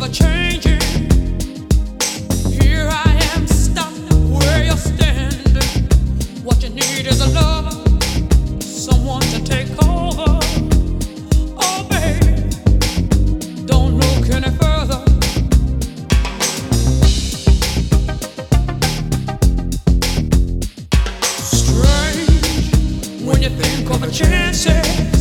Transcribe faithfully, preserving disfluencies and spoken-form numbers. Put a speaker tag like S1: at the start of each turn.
S1: a changing. Here I am stuck where you're standing. What you need is a love, someone to take over. Oh, baby, don't look any further. Strange when you think of a chance.